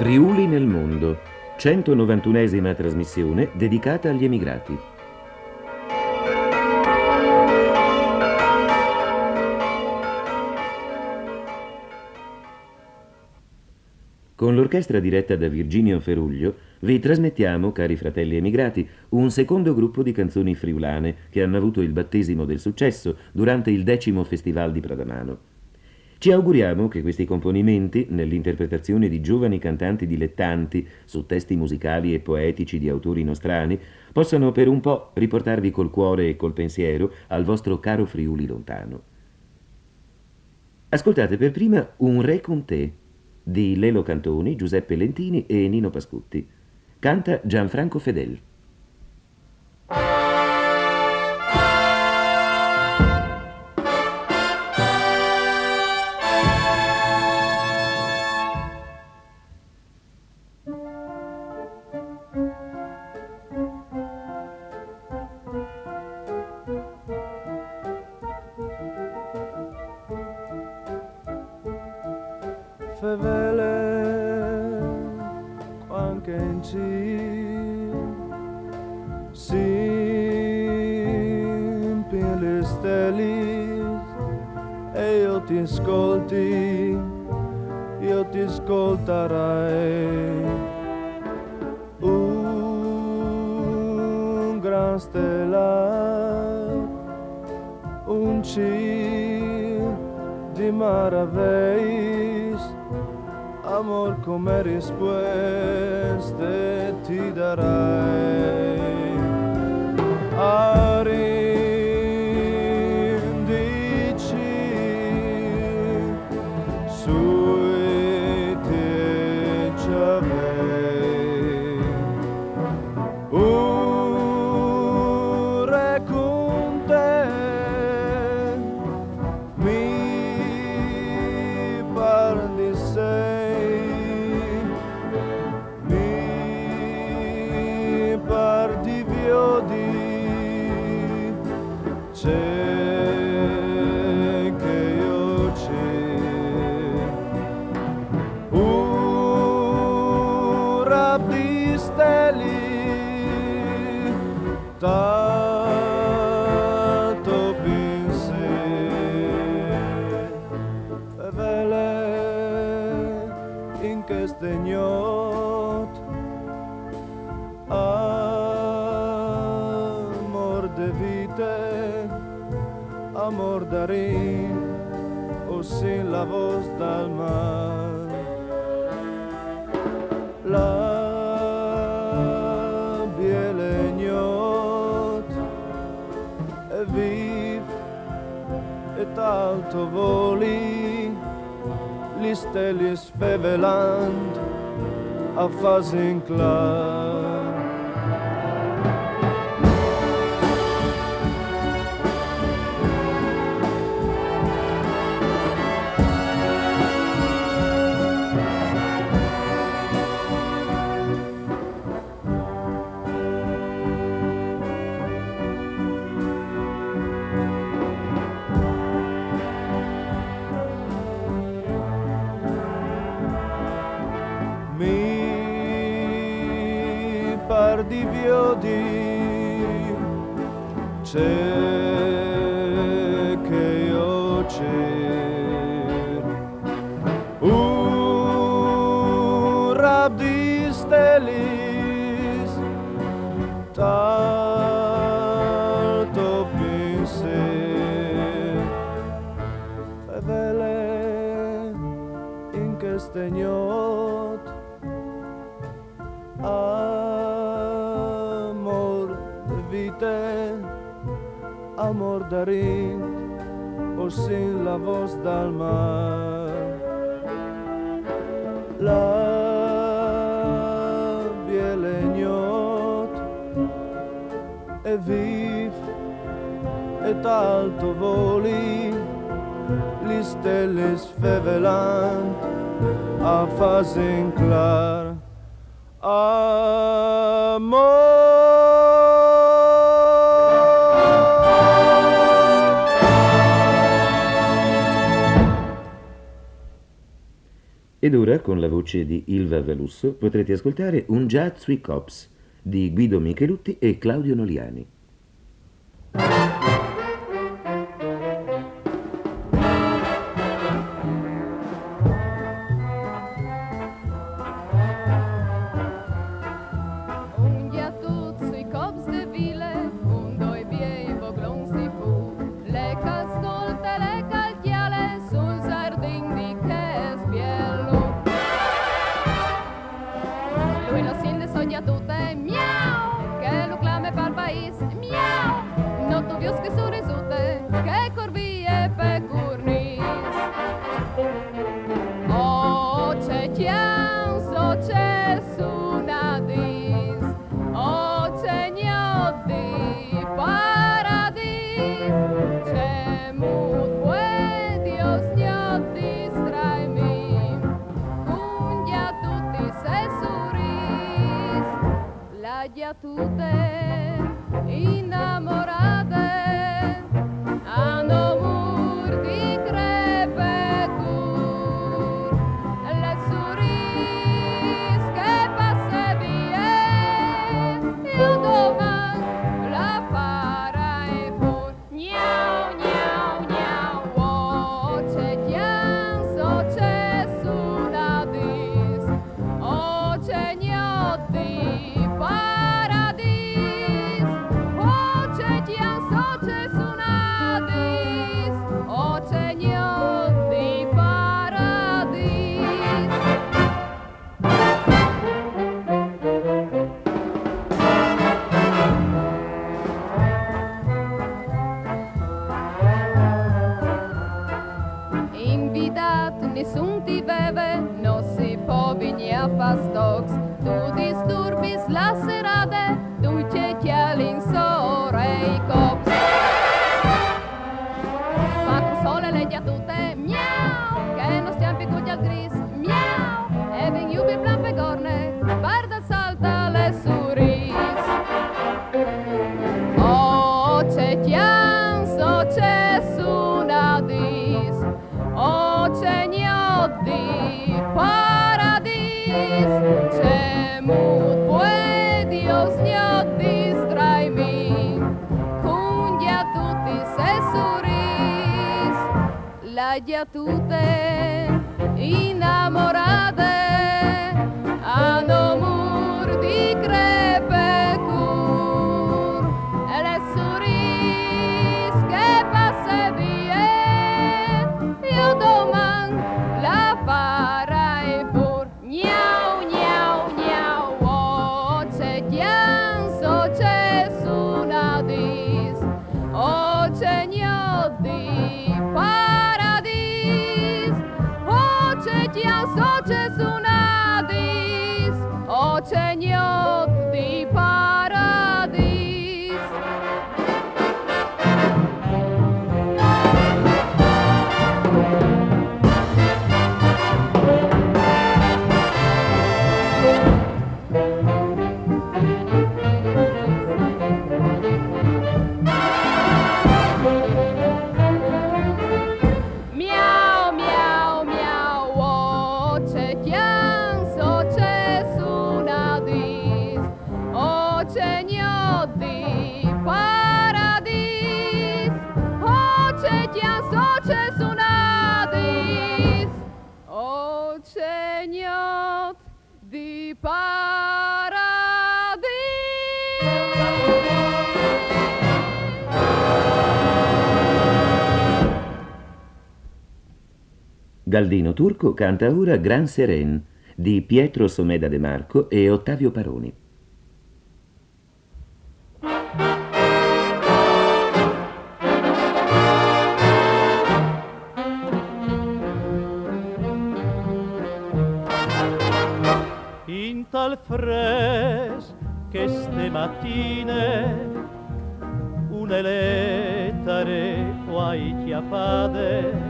Friuli nel mondo, 191esima trasmissione dedicata agli emigrati. Con l'orchestra diretta da Virginio Feruglio vi trasmettiamo, cari fratelli emigrati, un secondo gruppo di canzoni friulane che hanno avuto il battesimo del successo durante il 10° Festival di Pradamano. Ci auguriamo che questi componimenti, nell'interpretazione di giovani cantanti dilettanti su testi musicali e poetici di autori nostrani, possano per un po' riportarvi col cuore e col pensiero al vostro caro Friuli lontano. Ascoltate per prima Un Re con te di Lelo Cantoni, Giuseppe Lentini e Nino Pascutti. Canta Gianfranco Fedel. Fevele anche in simpi le stelle e io ti ascolterai un gran stellar, un cielo di maravillas, amor come risposte ti darai. Arrendici sui te c'avei un re con te, mi par di sei, mi par di viodi, c'è che io c'è un rap di stelle tanto pensi vele in che stegnot amor de vite, amor darin o sin la voz dal mar. La biele ignot e viv et alto voli, li stelle sfevelant a fasin clar. Mi par di viodi, c'è che io c'è un rap di stelle tanto pensi fevele in che stegnot amor de vite, amor darin o sin la voz dal mar. La biele ignot e viv et alto voli, li stelle sfevelant a fasin clar. Amor. Ed ora, con la voce di Ilva Valusso, potrete ascoltare un jazz sui cops di Guido Michelutti e Claudio Noliani. Galdino Turco canta ora Gran Seren di Pietro Someda De Marco e Ottavio Paroni. In tal fres che ste mattine una lettare quai chiappade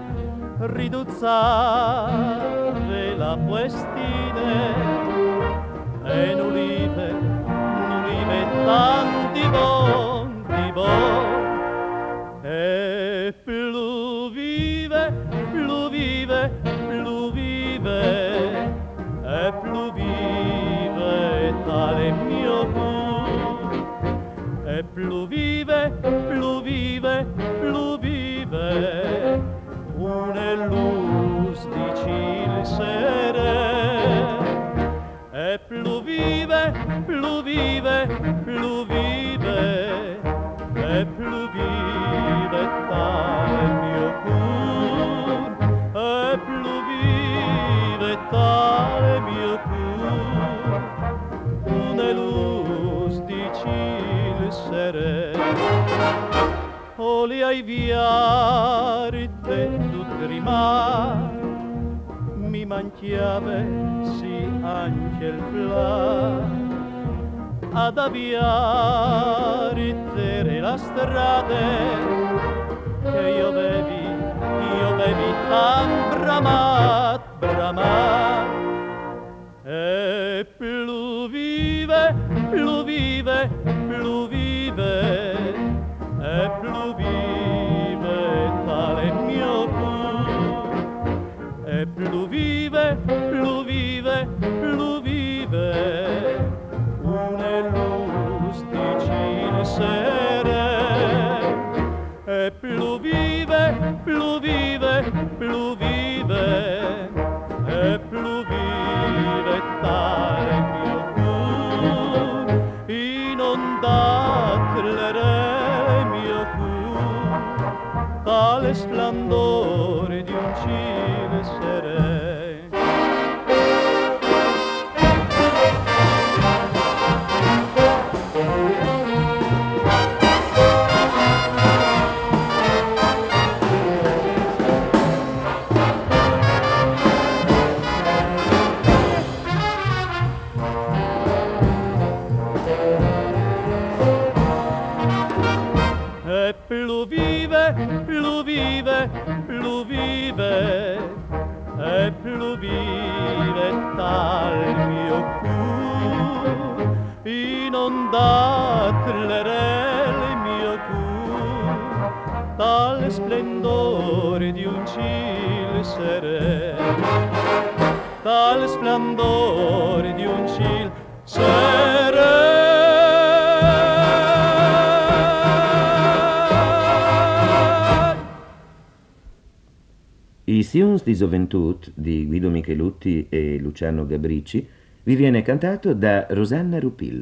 riduzzare la puestine e n'ulive tanti bon e pluvive pluvive, pluvive, une luz dicil sere. E pluvive, pluvive, pluvive, e pluvive tale mio cur, e pluvive tale mio cur, une luz dicil sere. Oli ai viari tendut grimar, mi manchiave si angel fla, ad avviare tere la strade, che io bevi tan bramat, bramat. E pluvive, pluvive, pluvive, e pluvive tale mio cur, e pluvive, pluvive, pluvive, une luz dicil sere. E pluvive, pluvive, pluvive, e pluvive tale mio cur, inondat l'ere mio cur, tale splendore di un cielo sereno. E pluvive, pluvive, pluvive, e pluvive tal mio cur, inondat l'erel mio cur, tal splendore di un ciel sereno, tal splendore di un ciel sereno. I Sions di Soventut di Guido Michelutti e Luciano Gabrici vi viene cantato da Rosanna Rupil.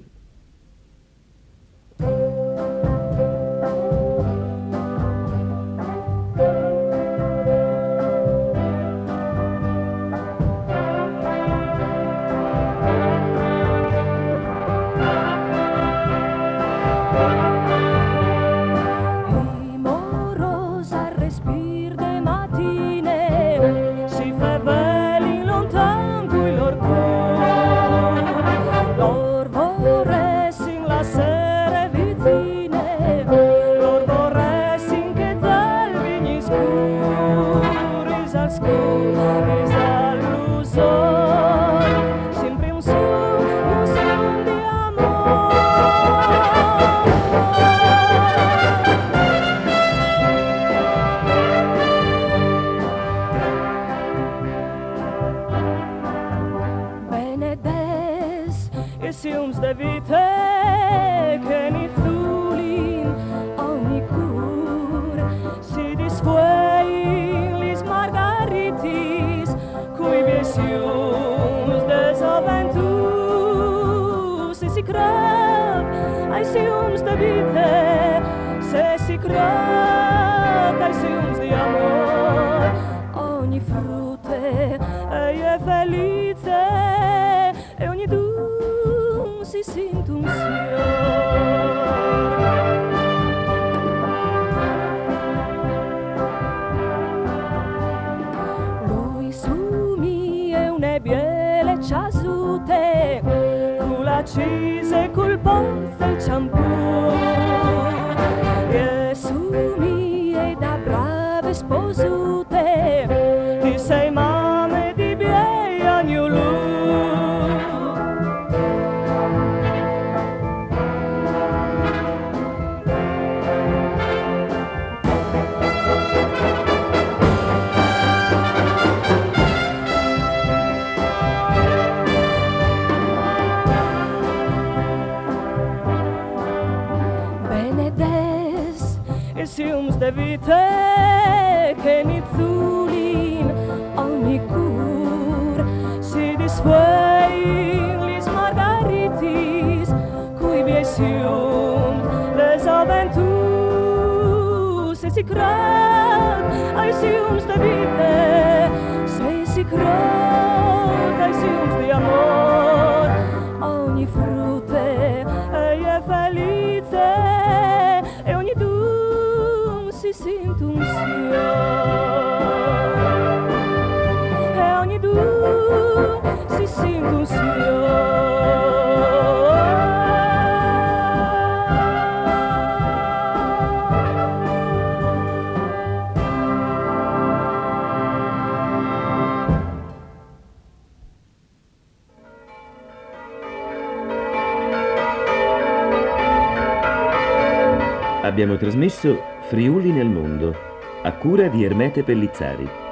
Ciums de vite che ni zulin ogni cur si disfuein lis margaritis cui ciums de Soventus si crab ai ciums de vite se si crab ai ciums di amor ogni frute e felice e ogni si sintum lui sumi e une biele ciasute cul accise cul ponze il ciampù e sumi e da brave sposute ti sei mame di biei agnulu. crowd, ai siums de vite, se si crowd, ai siums di amor, ogni frute è felice e ogni dum si sente un e ogni dum si sente un Abbiamo trasmesso Friuli nel mondo, a cura di Ermete Pellizzari.